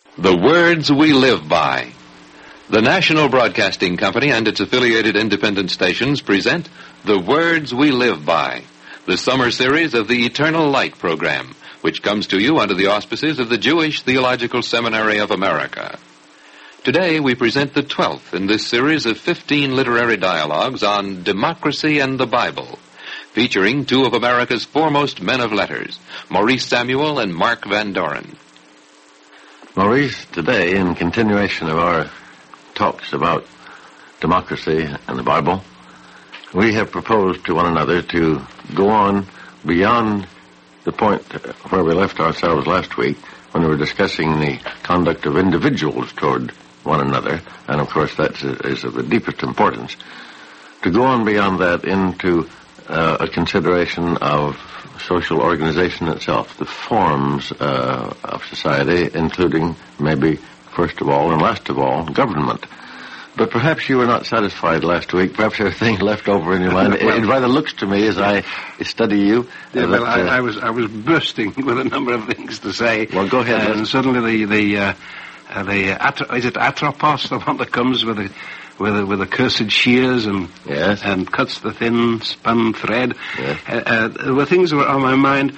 The words we live by. The National Broadcasting Company and its affiliated independent stations present The Words We Live By, the summer series of the Eternal Light program, which comes to you under the auspices of the Jewish Theological Seminary of America. Today we present the 12th in this series of 15 literary dialogues on democracy and the Bible, featuring two of America's foremost men of letters, Maurice Samuel and Mark Van Doren. Maurice, today, in continuation of our talks about democracy and the Bible, we have proposed to one another to go on beyond the point where we left ourselves last week when we were discussing the conduct of individuals toward one another, and of course that is of the deepest importance, to go on beyond that into a consideration of social organization itself, the forms of society, including maybe first of all and last of all government. But perhaps you were not satisfied last week. Perhaps there are things left over in your mind. It rather looks to me as I study you. I was bursting with a number of things to say. Well, go ahead. And suddenly is it atropos, the one that comes with the cursed shears and yes, and cuts the thin spun thread. Yes. There were things that were on my mind.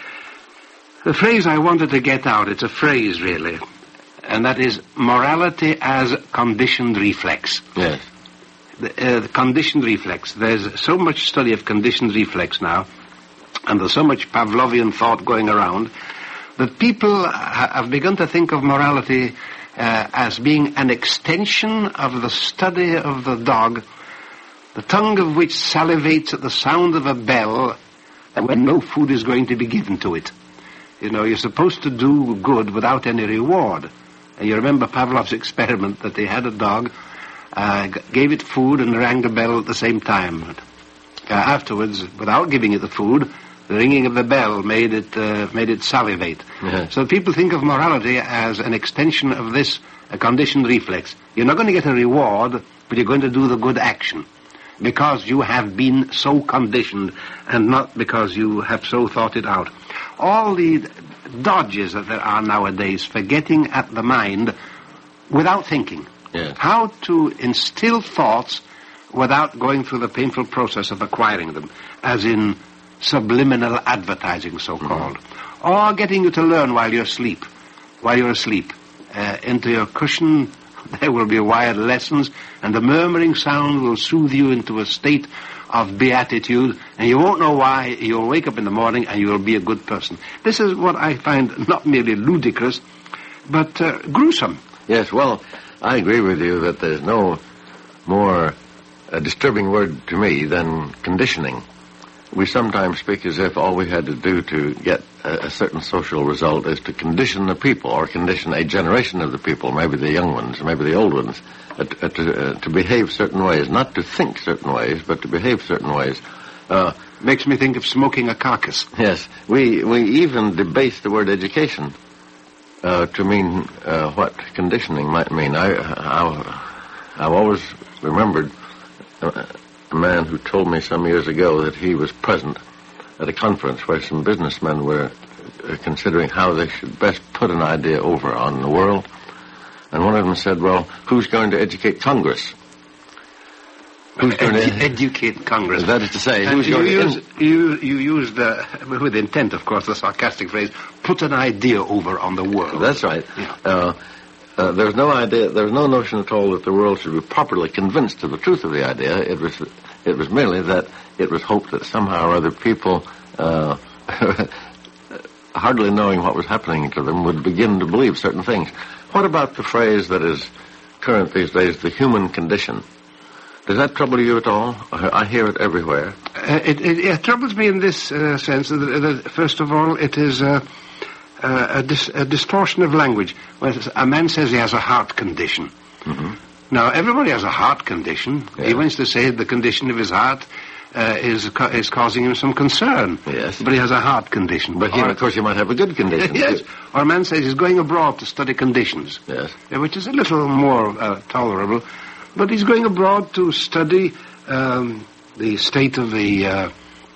The phrase I wanted to get out, it's a phrase really, and that is morality as conditioned reflex. Yes. The conditioned reflex. There's so much study of conditioned reflex now, and there's so much Pavlovian thought going around, that people have begun to think of morality as being an extension of the study of the dog, the tongue of which salivates at the sound of a bell, and when no food is going to be given to it. You know, you're supposed to do good without any reward. And you remember Pavlov's experiment that he had a dog, gave it food and rang the bell at the same time. Afterwards, without giving it the food, the ringing of the bell made it salivate. Yes. So people think of morality as an extension of this conditioned reflex. You're not going to get a reward, but you're going to do the good action because you have been so conditioned and not because you have so thought it out. All the dodges that there are nowadays for getting at the mind without thinking. Yes. How to instill thoughts without going through the painful process of acquiring them, as in subliminal advertising, so-called, or getting you to learn while you're asleep. Into your cushion there will be wired lessons, and the murmuring sound will soothe you into a state of beatitude, and you won't know why. You'll wake up in the morning and you'll be a good person. This is what I find not merely ludicrous, but gruesome. Yes, well, I agree with you that there's no more disturbing word to me than conditioning. We sometimes speak as if all we had to do to get a certain social result is to condition the people, or condition a generation of the people, maybe the young ones, maybe the old ones, to behave certain ways, not to think certain ways, but to behave certain ways. Makes me think of smoking a carcass. Yes, we even debase the word education to mean what conditioning might mean. I've always remembered a man who told me some years ago that he was present at a conference where some businessmen were considering how they should best put an idea over on the world. And one of them said, well, who's going to educate Congress? Who's going to educate Congress? That is to say, and who's you used, with intent, of course, the sarcastic phrase, put an idea over on the world. That's right. Yeah. There's no idea, there's no notion at all that the world should be properly convinced of the truth of the idea. It was merely that it was hoped that somehow or other people, hardly knowing what was happening to them, would begin to believe certain things. What about the phrase that is current these days, the human condition? Does that trouble you at all? I hear it everywhere. It troubles me in this sense that, first of all, it is a distortion of language. When a man says he has a heart condition. Mm-hmm. Now, everybody has a heart condition. Yeah. He wants to say the condition of his heart is causing him some concern. Yes. But he has a heart condition. But of course, you might have a good condition. Yes. Or a man says he's going abroad to study conditions. Yes. Which is a little more tolerable. But he's going abroad to study the state of the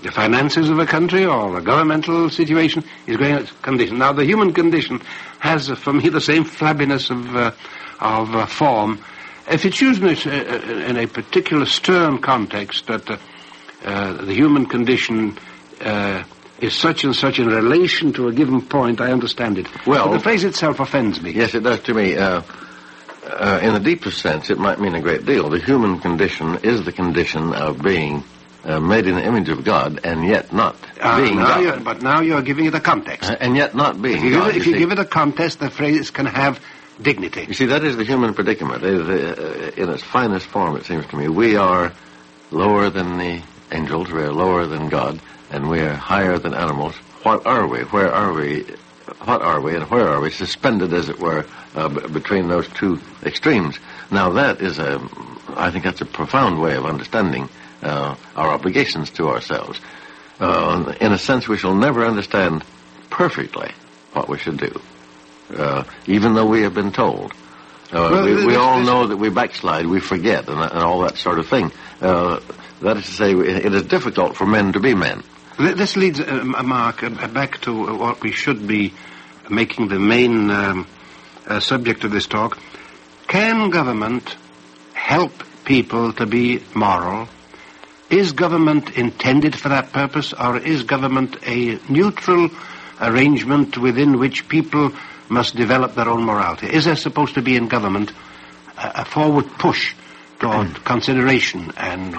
the finances of a country or the governmental situation is going at condition. Now, the human condition has, for me, the same flabbiness of form. If it's used in a particular stern context, that the human condition is such and such in relation to a given point, I understand it. Well, but the phrase itself offends me. Yes, it does to me. In the deepest sense, it might mean a great deal. The human condition is the condition of being made in the image of God, and yet not being God. But now you're giving it a context. And yet not being God. If you give it a context, the phrase can have dignity. You see, that is the human predicament. In its finest form, it seems to me. We are lower than the angels, we are lower than God, and we are higher than animals. What are we? Where are we? What are we, and where are we? Suspended, as it were, between those two extremes. Now, that is I think that's a profound way of understanding our obligations to ourselves. In a sense, we shall never understand perfectly what we should do, even though we have been told. We all know that we backslide, we forget, and all that sort of thing. That is to say, it is difficult for men to be men. This leads, Mark, back to what we should be making the main subject of this talk. Can government help people to be moral? Is government intended for that purpose, or is government a neutral arrangement within which people must develop their own morality? Is there supposed to be in government a forward push toward consideration and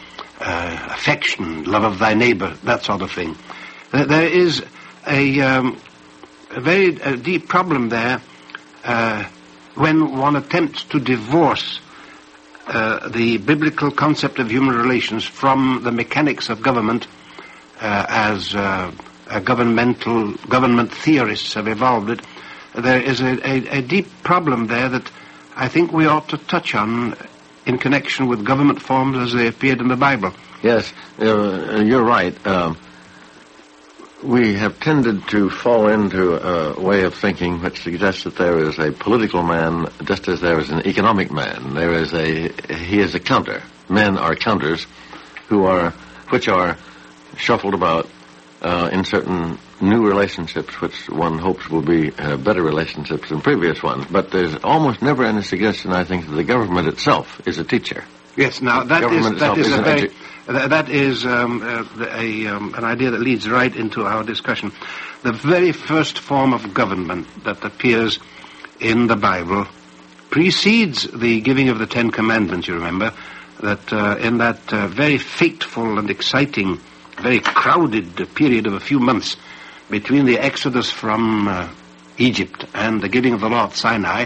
affection, love of thy neighbor, that sort of thing? There is a very deep problem there when one attempts to divorce the biblical concept of human relations from the mechanics of government as government theorists have evolved it. There is a deep problem there that I think we ought to touch on in connection with government forms as they appeared in the Bible. Yes, you're right. We have tended to fall into a way of thinking which suggests that there is a political man just as there is an economic man. He is a counter. Men are counters which are shuffled about in certain new relationships which one hopes will be better relationships than previous ones. But there's almost never any suggestion, I think, that the government itself is a teacher. Yes, now that is an idea that leads right into our discussion. The very first form of government that appears in the Bible precedes the giving of the Ten Commandments, you remember, that in that very fateful and exciting, very crowded period of a few months between the exodus from Egypt and the giving of the law at Sinai,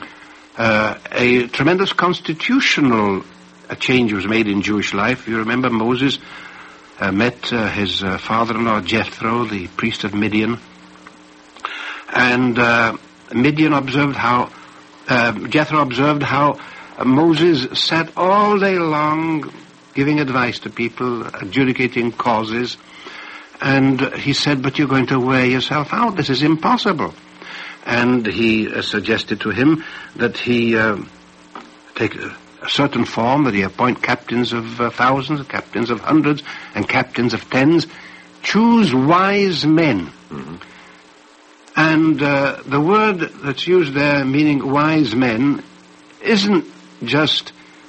a tremendous constitutional change was made in Jewish life. You remember Moses met his father-in-law Jethro, the priest of Midian, and Jethro observed how Moses sat all day long giving advice to people, adjudicating causes, and he said, "But you're going to wear yourself out. This is impossible." And he suggested to him that he take a certain form, that he appoint captains of thousands, captains of hundreds, and captains of tens. Choose wise men. Mm-hmm. And the word that's used there, meaning wise men, isn't just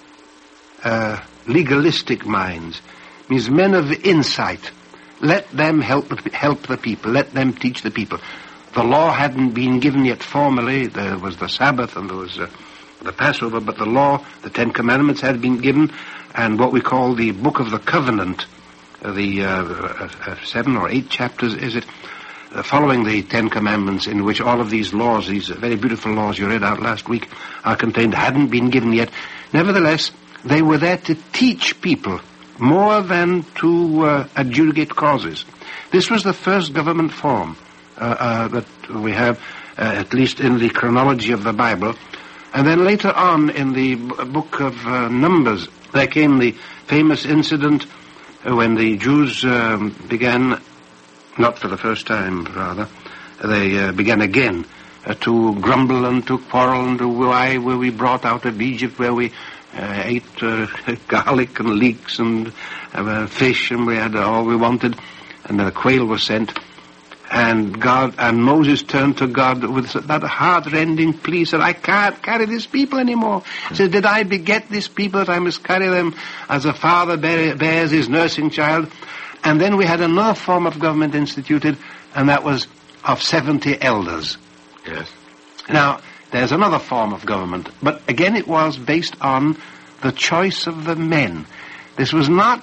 legalistic minds. It means men of insight. Let them help the people. Let them teach the people. The law hadn't been given yet formally. There was the Sabbath and there was the Passover, but the law, the Ten Commandments, had been given, and what we call the Book of the Covenant, the 7 or 8 chapters, is it, following the Ten Commandments, in which all of these laws, these very beautiful laws you read out last week, are contained, hadn't been given yet. Nevertheless, they were there to teach people more than to adjudicate causes. This was the first government form that we have, at least in the chronology of the Bible. And then later on in the book of Numbers, there came the famous incident when the Jews began, not for the first time, rather, they began again to grumble and to quarrel and to why were we brought out of Egypt, where we ate garlic and leeks and fish, and we had all we wanted, and then a quail was sent. And Moses turned to God with that heart-rending plea, said, I can't carry these people anymore. He said, did I beget these people that I must carry them as a father bears his nursing child? And then we had another form of government instituted, and that was of 70 elders. Yes. Now, there's another form of government, but again it was based on the choice of the men. This was not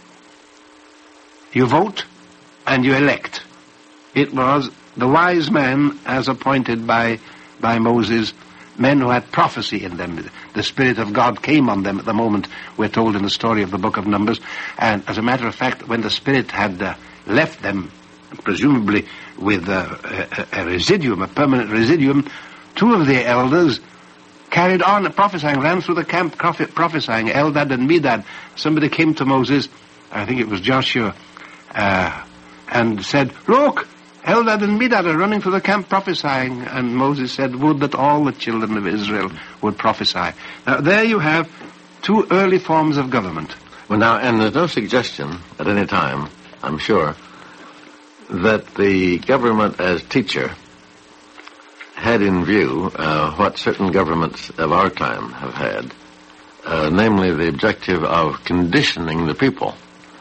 you vote and you elect. It was the wise men as appointed by Moses, men who had prophecy in them. The Spirit of God came on them at the moment, we're told in the story of the book of Numbers. And as a matter of fact, when the Spirit had left them, presumably with a residuum, a permanent residuum, two of the elders carried on prophesying, ran through the camp prophesying, Eldad and Medad. Somebody came to Moses, I think it was Joshua, and said, look, Eldad and Medad are running through the camp prophesying. And Moses said, would that all the children of Israel would prophesy. Now, there you have two early forms of government. Well, now, and there's no suggestion at any time, I'm sure, that the government as teacher had in view what certain governments of our time have had, namely the objective of conditioning the people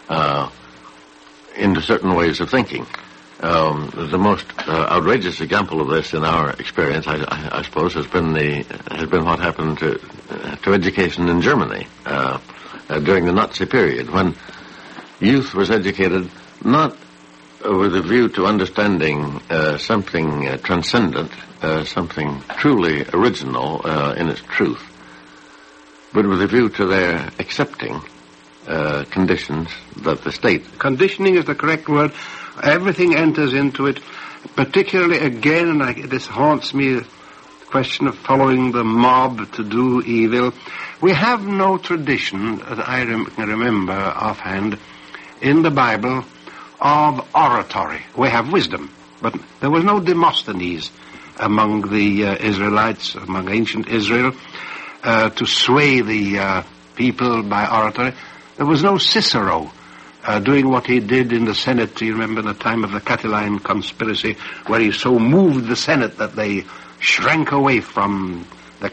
into certain ways of thinking. The most outrageous example of this in our experience, I suppose, has been what happened to education in Germany during the Nazi period, when youth was educated not with a view to understanding something transcendent, something truly original in its truth, but with a view to their accepting conditions that the state... Conditioning is the correct word. Everything enters into it, particularly again, and this haunts me, the question of following the mob to do evil. We have no tradition, that I can remember offhand, in the Bible of oratory. We have wisdom, but there was no Demosthenes among the Israelites, among ancient Israel, to sway the people by oratory. There was no Cicero doing what he did in the Senate. You remember the time of the Catiline conspiracy, where he so moved the Senate that they shrank away from the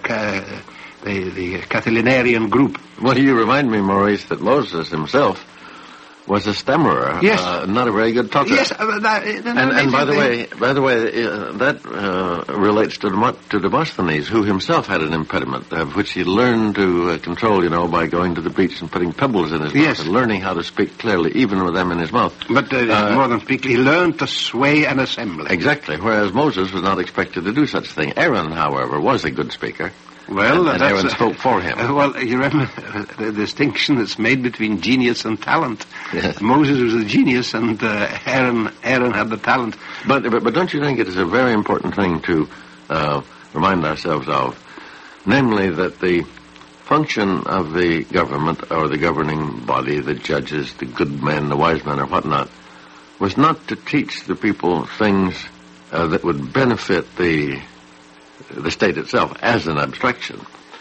Catilinarian group. Well, you remind me, Maurice, that Moses himself was a stammerer, yes. Not a very good talker. Yes, and by the way, that relates to Demosthenes, who himself had an impediment, which he learned to control, by going to the beach and putting pebbles in his mouth and learning how to speak clearly, even with them in his mouth. But more than speak, he learned to sway an assembly. Exactly, whereas Moses was not expected to do such a thing. Aaron, however, was a good speaker. Well, and Aaron spoke for him. Well, you remember the distinction that's made between genius and talent. Yes. Moses was a genius, and Aaron had the talent. But don't you think it is a very important thing to remind ourselves of, namely that the function of the government or the governing body, the judges, the good men, the wise men, or whatnot, was not to teach the people things that would benefit the state itself as an abstraction.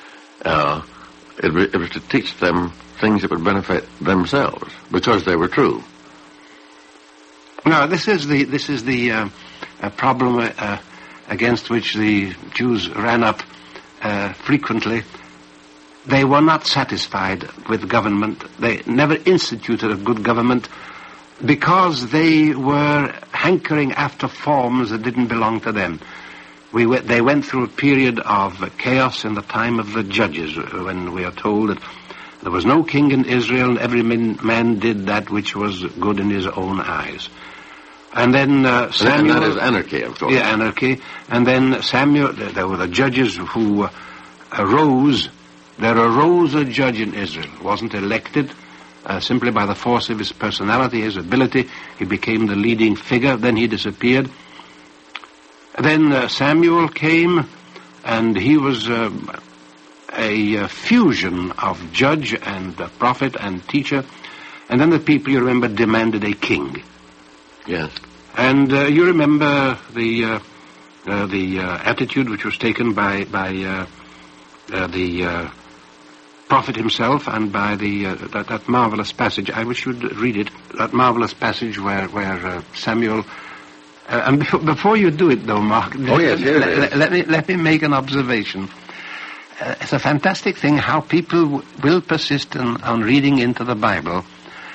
It was to teach them things that would benefit themselves because they were true. Now, this is the problem against which the Jews ran up frequently. They were not satisfied with government. They never instituted a good government because they were hankering after forms that didn't belong to them. They went through a period of chaos in the time of the judges, when we are told that there was no king in Israel, and every man did that which was good in his own eyes. And then Samuel... And that is anarchy, of course. Yeah, anarchy. And then Samuel, there were the judges who arose. There arose a judge in Israel. Wasn't elected simply by the force of his personality, his ability. He became the leading figure. Then he disappeared. Then Samuel came, and he was a fusion of judge and prophet and teacher. And then the people, you remember, demanded a king. Yes. And you remember the attitude which was taken by the prophet himself and by that marvelous passage. I wish you'd read it. That marvelous passage where Samuel. And before you do it, though, Mark, let me make an observation. It's a fantastic thing how people will persist on reading into the Bible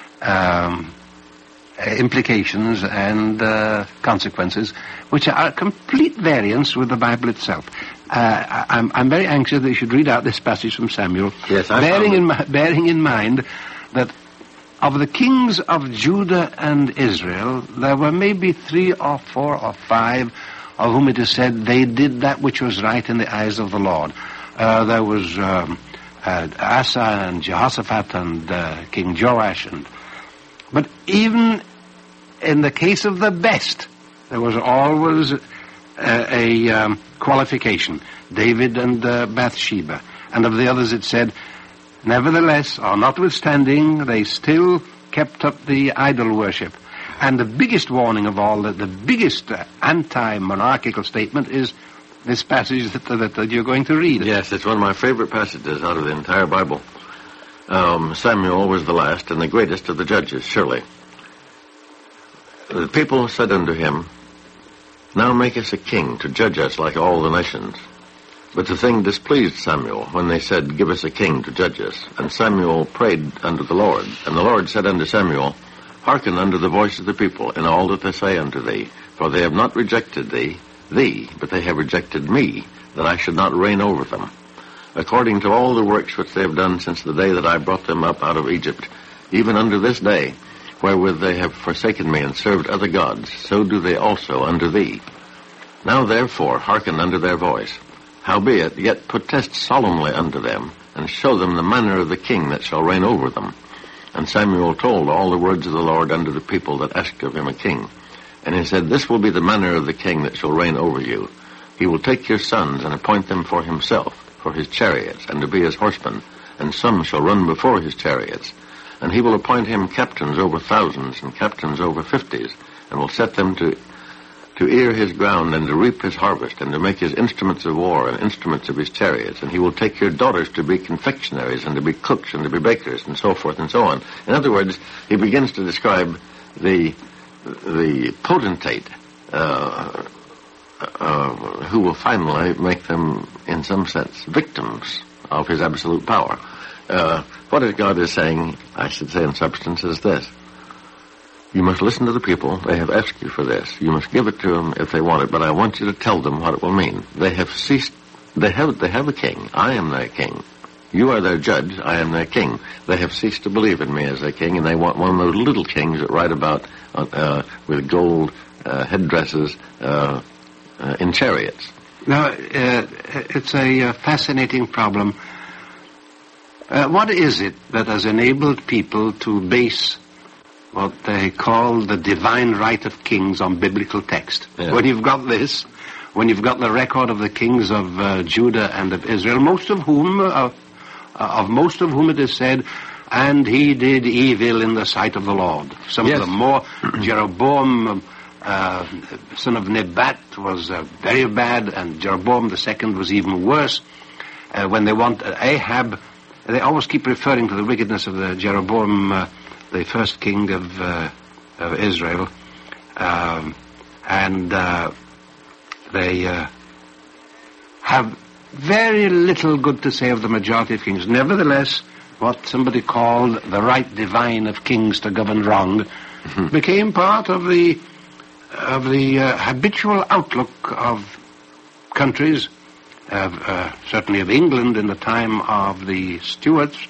implications and consequences which are complete variance with the Bible itself. I'm very anxious that you should read out this passage from Samuel, yes, bearing in mind that of the kings of Judah and Israel, there were maybe 3 or 4 or 5 of whom it is said they did that which was right in the eyes of the Lord. There was Asa and Jehoshaphat and King Joash. But even in the case of the best, there was always a qualification. David and Bathsheba. And of the others it said, nevertheless, or notwithstanding, they still kept up the idol worship. And the biggest warning of all, the biggest anti-monarchical statement is this passage that you're going to read. Yes, it's one of my favorite passages out of the entire Bible. Samuel was the last and the greatest of the judges, surely. The people said unto him, now make us a king to judge us like all the nations. But the thing displeased Samuel when they said, give us a king to judge us. And Samuel prayed unto the Lord. And the Lord said unto Samuel, hearken unto the voice of the people in all that they say unto thee. For they have not rejected thee, but they have rejected me, that I should not reign over them. According to all the works which they have done since the day that I brought them up out of Egypt, even unto this day, wherewith they have forsaken me and served other gods, so do they also unto thee. Now therefore hearken unto their voice. Howbeit, yet protest solemnly unto them, and show them the manner of the king that shall reign over them. And Samuel told all the words of the Lord unto the people that asked of him a king. And he said, this will be the manner of the king that shall reign over you. He will take your sons and appoint them for himself, for his chariots, and to be his horsemen, and some shall run before his chariots. And he will appoint him captains over thousands, and captains over 50s, and will set them to ear his ground, and to reap his harvest, and to make his instruments of war, and instruments of his chariots. And he will take your daughters to be confectionaries, and to be cooks, and to be bakers, and so forth and so on. In other words, he begins to describe the potentate who will finally make them, in some sense, victims of his absolute power. What God is saying, I should say in substance, is this. You must listen to the people. They have asked you for this. You must give it to them if they want it, but I want you to tell them what it will mean. They have ceased. They have a king. I am their king. You are their judge. I am their king. They have ceased to believe in me as their king, and they want one of those little kings that ride about with gold headdresses in chariots. Now, it's a fascinating problem. What is it that has enabled people to base what they call the divine right of kings on biblical text? Yeah. When you've got this, when you've got the record of the kings of Judah and of Israel, most of whom it is said, and he did evil in the sight of the Lord. Some of them more. Jeroboam, son of Nebat, was very bad, and Jeroboam the second was even worse. When they want Ahab, they always keep referring to the wickedness of the Jeroboam, the first king of Israel, and they have very little good to say of the majority of kings. Nevertheless, what somebody called the right divine of kings to govern wrong became part of the habitual outlook of countries, certainly of England in the time of the Stuarts,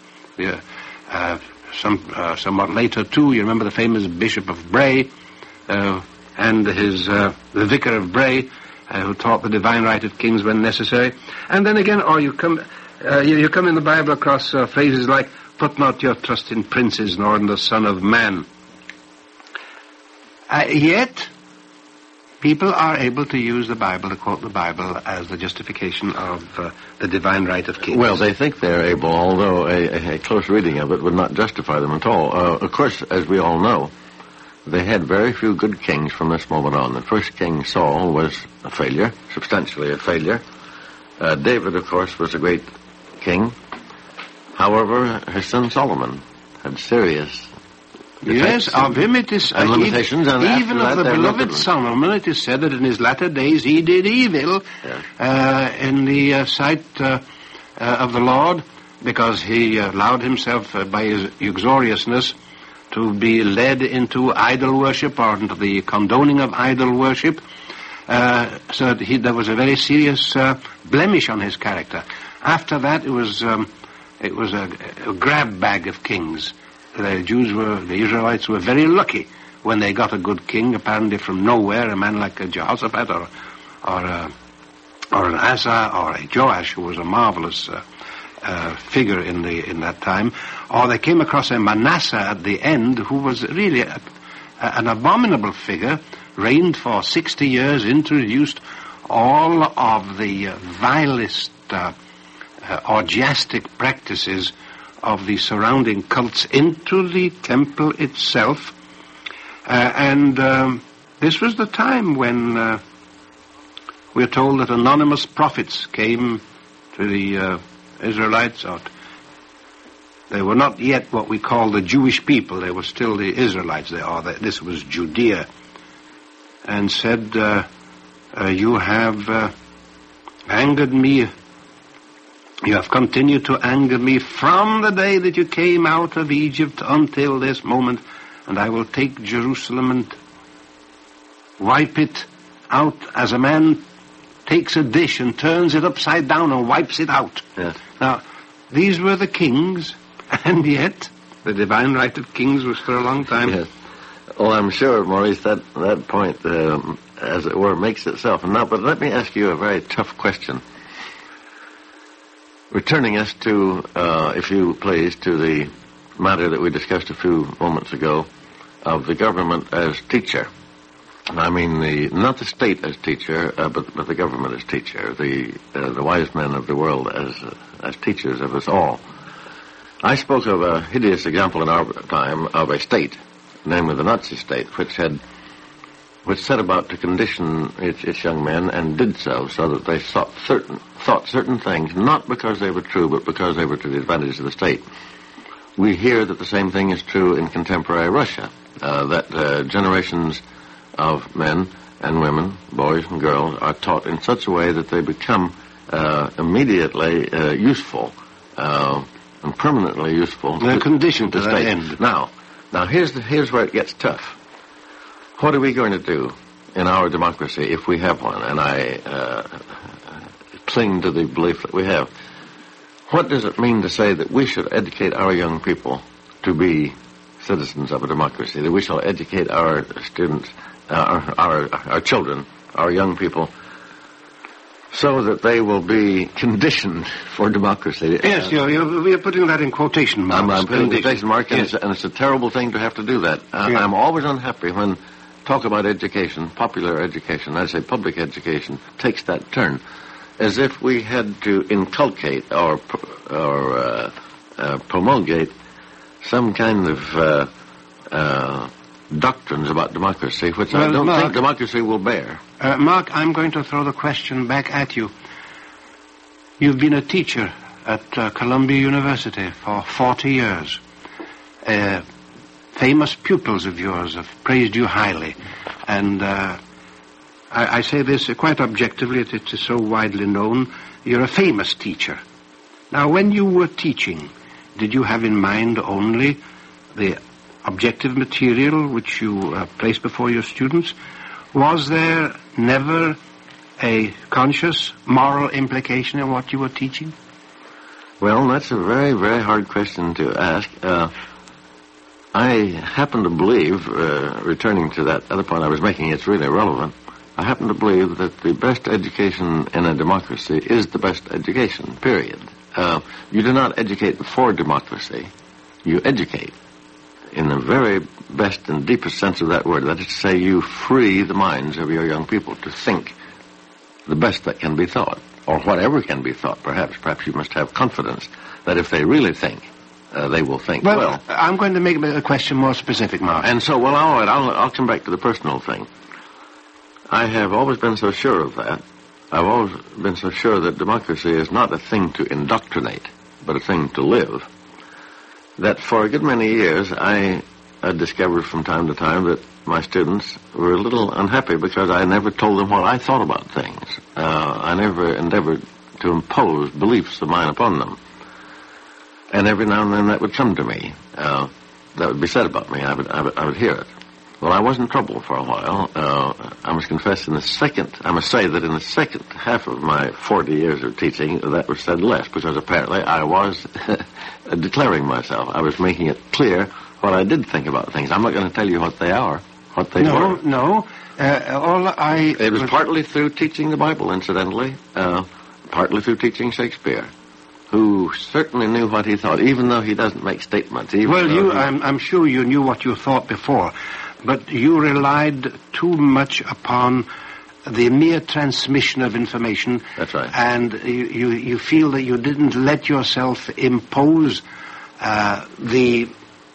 somewhat later too. You remember the famous Bishop of Bray and the Vicar of Bray, who taught the divine right of kings when necessary. And then again, you come in the Bible across phrases like, put not your trust in princes nor in the Son of Man. Yet, people are able to use the Bible, to quote the Bible, as the justification of the divine right of kings. Well, they think they're able, although a close reading of it would not justify them at all. Of course, as we all know, they had very few good kings from this moment on. The first king, Saul, was a failure, substantially a failure. David, of course, was a great king. However, her son Solomon had serious Yes, defects of him it is... and limitations, and even after of the that, beloved Solomon, it is said that in his latter days he did evil in the sight of the Lord, because he allowed himself, by his uxoriousness, to be led into idol worship, or into the condoning of idol worship, so that there was a very serious blemish on his character. After that, it was a grab bag of kings. The Israelites were very lucky when they got a good king, apparently from nowhere, a man like a Jehoshaphat or an Asa or a Joash, who was a marvelous figure in that time. Or they came across a Manasseh at the end, who was really an abominable figure, reigned for 60 years, introduced all of the vilest orgiastic practices of the surrounding cults into the temple itself. And this was the time when we're told that anonymous prophets came to the Israelites. They were not yet what we call the Jewish people. They were still the Israelites. This was Judea. And said, you have angered me. You have continued to anger me from the day that you came out of Egypt until this moment, and I will take Jerusalem and wipe it out as a man takes a dish and turns it upside down and wipes it out. Yes. Now, these were the kings, and yet the divine right of kings was for a long time. Yes. Well, I'm sure, Maurice, that point, as it were, makes itself. Now, but let me ask you a very tough question. Returning us to, if you please, to the matter that we discussed a few moments ago of the government as teacher. And I mean not the state as teacher, but the government as teacher, the wise men of the world as teachers of us all. I spoke of a hideous example in our time of a state, namely the Nazi state, which set about to condition its young men, and did so that they thought certain things, not because they were true, but because they were to the advantage of the state. We hear that the same thing is true in contemporary Russia, that generations of men and women, boys and girls, are taught in such a way that they become immediately useful and permanently useful. They're conditioned to the the that state. end. Now here's where it gets tough. What are we going to do in our democracy, if we have one? And I cling to the belief that we have. What does it mean to say that we should educate our young people to be citizens of a democracy, that we shall educate our students, our children, our young people, so that they will be conditioned for democracy? Yes, you're putting that in quotation marks. I'm putting quotation marks, yes. and it's a terrible thing to have to do that. Yeah. I'm always unhappy when talk about education, popular education, I say public education, takes that turn, as if we had to inculcate or promulgate some kind of doctrines about democracy, which I don't think democracy will bear. Mark, I'm going to throw the question back at you. You've been a teacher at Columbia University for 40 years. Famous pupils of yours have praised you highly. And I say this quite objectively, it is so widely known. You're a famous teacher. Now, when you were teaching, did you have in mind only the objective material which you placed before your students? Was there never a conscious moral implication in what you were teaching? Well, that's a very, very hard question to ask. I happen to believe, returning to that other point I was making, it's really relevant, I happen to believe that the best education in a democracy is the best education, period. You do not educate for democracy. You educate in the very best and deepest sense of that word. That is to say, you free the minds of your young people to think the best that can be thought, or whatever can be thought, perhaps. Perhaps you must have confidence that if they really think, they will think well. I'm going to make a question more specific, Mark. And so, well, all right, I'll come back to the personal thing. I have always been so sure of that. I've always been so sure that democracy is not a thing to indoctrinate. but a thing to live, that for a good many years I discovered from time to time that my students were a little unhappy because I never told them what I thought about things. I never endeavored to impose beliefs of mine upon them. And every now and then that would come to me. That would be said about me. I would hear it. Well, I was in trouble for a while. I must confess I must say that in the second half of my 40 years of teaching, that was said less, because apparently I was declaring myself. I was making it clear what I did think about things. I'm not going to tell you what they are, what they were. No. It was partly through teaching the Bible, incidentally, partly through teaching Shakespeare, who certainly knew what he thought, even though he doesn't make statements. I'm sure you knew what you thought before, but you relied too much upon the mere transmission of information. That's right. And you feel that you didn't let yourself impose the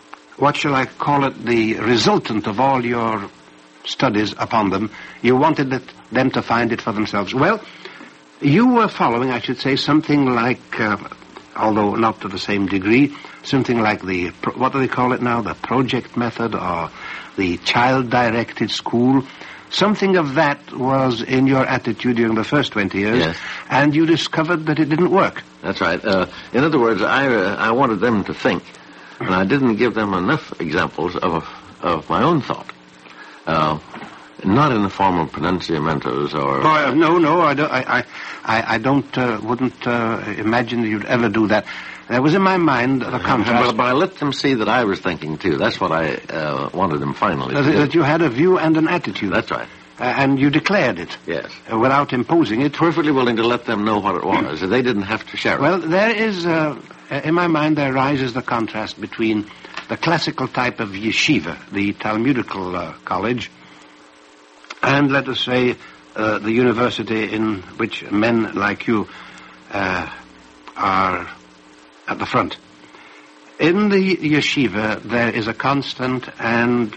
resultant of all your studies upon them. You wanted them to find it for themselves. Well, you were following, I should say, something like, although not to the same degree, something like what do they call it now, the project method or the child-directed school. Something of that was in your attitude during the first 20 years, yes. And you discovered that it didn't work. That's right. In other words, I wanted them to think, and I didn't give them enough examples of my own thought. Not in the form of pronunciamentos or... No, I wouldn't imagine that you'd ever do that. There was in my mind the contrast... But I let them see that I was thinking, too. That's what I wanted them finally to do. That you had a view and an attitude. That's right. And you declared it. Yes. Without imposing it. Perfectly willing to let them know what it was. They didn't have to share it. Well, there is, in my mind, there rises the contrast between the classical type of yeshiva, the Talmudical college, and, let us say, the university in which men like you are at the front. In the yeshiva, there is a constant and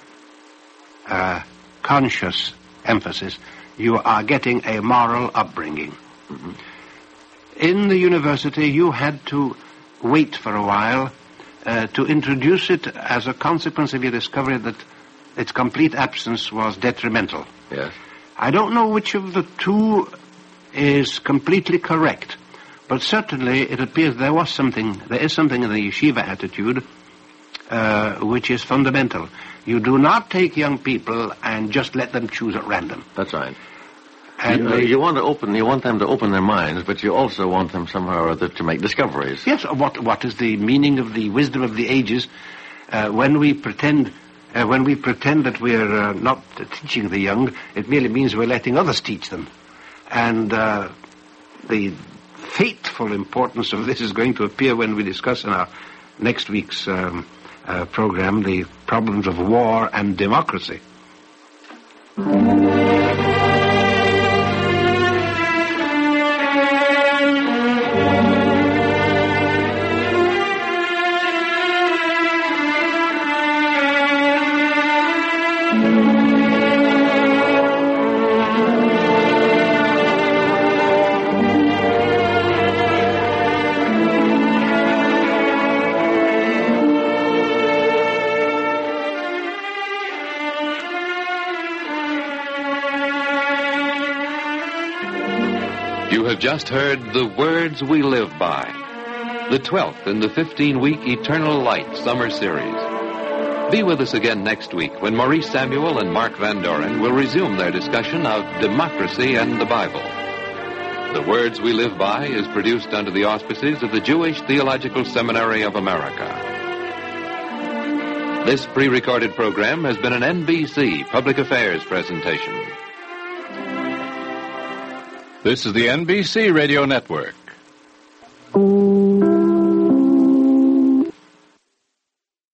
conscious emphasis. You are getting a moral upbringing. Mm-hmm. In the university, you had to wait for a while to introduce it as a consequence of your discovery that its complete absence was detrimental. Yes. I don't know which of the two is completely correct, but certainly it appears there is something in the yeshiva attitude which is fundamental. You do not take young people and just let them choose at random. That's right. And you want them to open their minds, but you also want them somehow or other to make discoveries. Yes. What is the meaning of the wisdom of the ages when we pretend that we're not teaching the young? It merely means we're letting others teach them, and the fateful importance of this is going to appear when we discuss in our next week's program the problems of war and democracy. You have just heard The Words We Live By, the 12th in the 15-week Eternal Light Summer Series. Be with us again next week when Maurice Samuel and Mark Van Doren will resume their discussion of democracy and the Bible. The Words We Live By is produced under the auspices of the Jewish Theological Seminary of America. This pre-recorded program has been an NBC Public Affairs presentation. This is the NBC Radio Network.